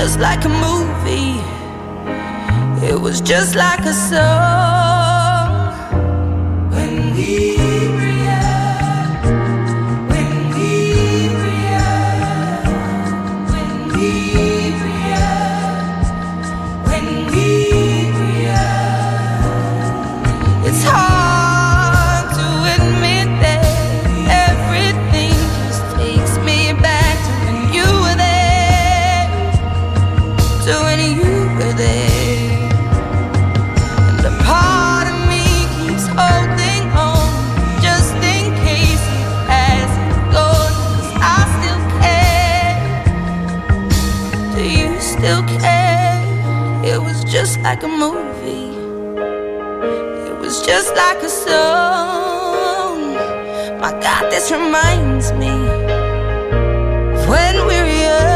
just like a movie. It was just like a song. When we react, when we react, when we react, when we react. It's hard to admit that everything just takes me back to when you were there, to when you were there. And a part of me keeps holding on, just in case it hasn't gone. 'Cause I still care. Do you still care? It was just like a movie. It was just like a song. My God, this reminds me of when we were young.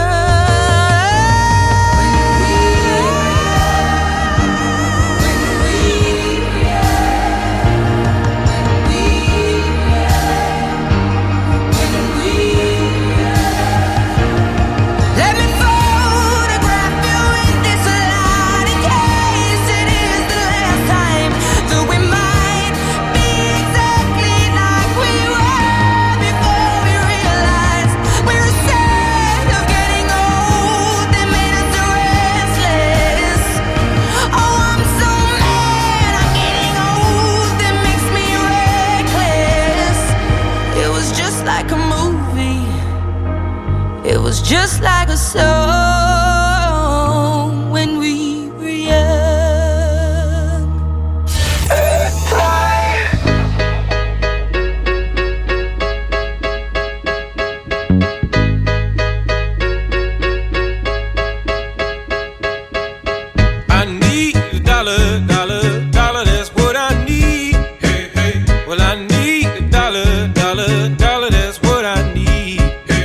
Let me photograph you in this light in case it is the last time that we might be exactly like we were before we realized we were scared of getting old. They made us restless. Oh, I'm so mad I'm getting old. It makes me reckless. It was just like a movie. It was just like a song.